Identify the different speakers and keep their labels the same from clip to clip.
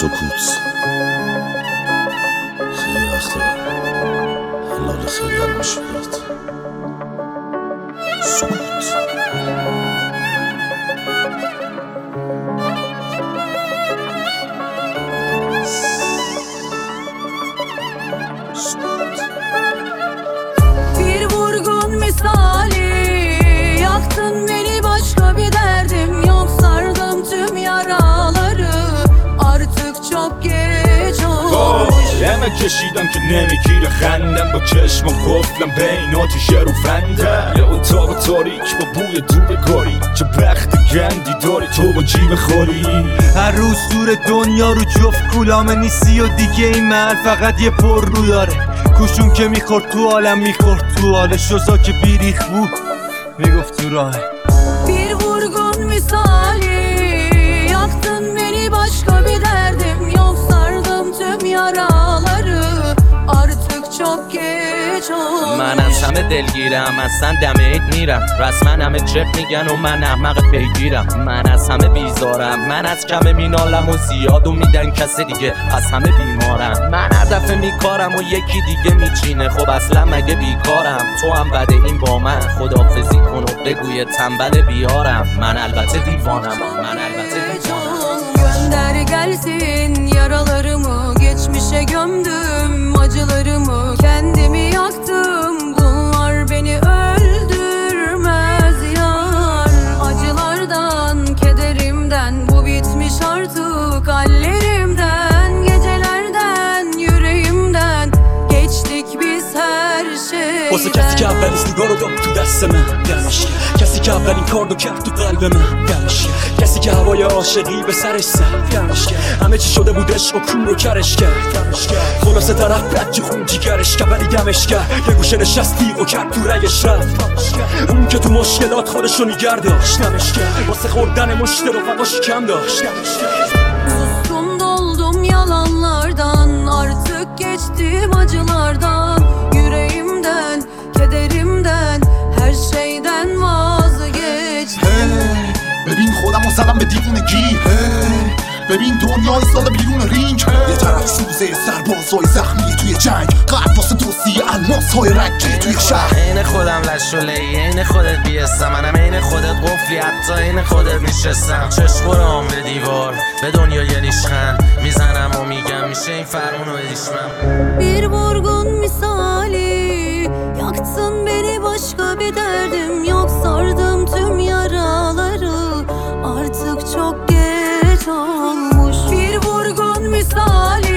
Speaker 1: سکوت خیلی وقتا حلال خیلی هم میشه بیاد. سکوت
Speaker 2: Bir vurgun misali yaktın beni, başka bir derdim yok, sardım tüm yaraları, artık çok geç olmuş.
Speaker 3: همه کشیدم که نمیگیره خندم، با چشم قفلم بین آتیشه رو فنده، یه اتاق تاریک با بوی دودگاری، چه بخت گندی داری تو با جیب خوری.
Speaker 4: هر روز دور دنیا رو جفت کولامه نیستی و دیگه این محل فقط یه پر رو داره. کوشون که میخورد تو عالم میخورد تو حال شوزا که بیریخ بود میگفت تو راه.
Speaker 2: Bir vurgun misali yaktın beni, başka bir derdim yok, sardım tüm yaraları, artık çok geç olmuş.
Speaker 5: من از همه دلگیرم، اصلا دم عید میرم، رسما همه چپ میگن و من احمق پیگیرم. من از همه بیزارم، من از کم مینالم و زیادو میدن کسی دیگه، از همه بیمارم. من هدف میکارم و یکی دیگه میچینه، خب اصلا مگه بیکارم؟ تو هم بده این با من، خداحافظی konu بگوی تنبل بیارم. من البته دیوانم، من البته دیوانم.
Speaker 2: Gönder gelsin yaralarımı, geçmişe gömdüm acılarımı, kendimi yaktım, bunlar beni öldürmez yar. Acılardan, kederimden, bu bitmiş artık hallerimden, gecelerden, yüreğimden geçtik biz her şeyden.
Speaker 6: واسه کسی که اولین سیگار رو داد تو دست من دمش کرد، کسی که اولین کار رو کرد تو قلب من دمش کرد، کسی که هوای عاشقی به سرش زد دمش کرد، همه چی شده بود عشق و کور رو کرش کرد دمش کرد، خلاصه طرف رد خون جیگرش کرد ولی دمش کرد، یه گوشه نشست تیغ و کرد تو رگش رفت دمش کرد، اون که تو مشکلات خودشو نیگر داشت دمش کرد، واسه خوردن مشت رفقاش کم داشت دمش کرد.
Speaker 2: Sustum doldum yalanlardan, artık geçtim acılardan, yüreğimden, kederimden, her şeyden vazgeçtim.
Speaker 1: ببین خودم رو زدم به دیوونگی، ببین دنیا ایستاده بیرون رینگ، یه طرف سوزه سربازای زخمی توی جنگ، قلب واسه توصیه الماس های رنگی توی شهر.
Speaker 5: عین خودم لشوله، عین خودت بیستم، منم عین خودت قفلی، حتی عین خودت میشستم. چشم به دیوار به دنیا یه ریشخند میزنم و میگم میشه این فرمونو بدیشمم.
Speaker 2: Bir vurgun misali yaktın beni, başka bir derdim yok, sardım tüm yaraları, artık çok geç olmuş. Bir vurgun misali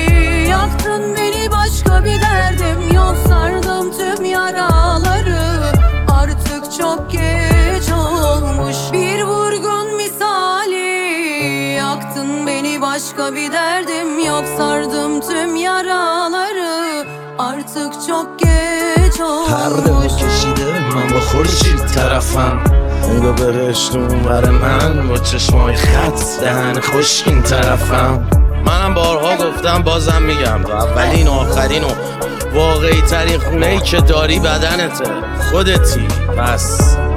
Speaker 2: yaktın beni, başka bir derdim yok, sardım tüm yaraları, artık çok geç olmuş. Bir vurgun misali yaktın beni, başka bir derdim yok, sardım tüm yaraları, artık çok geç olmuş.
Speaker 5: پرده کشیده من با خورشید طرفم، نگاه برشت اونور من با چشمای خط، دهن خشکین طرفم. منم بارها گفتم بازم میگم، تو اولین آخرین و واقعی ترین خونه ای که داری بدنته، خودتی. پس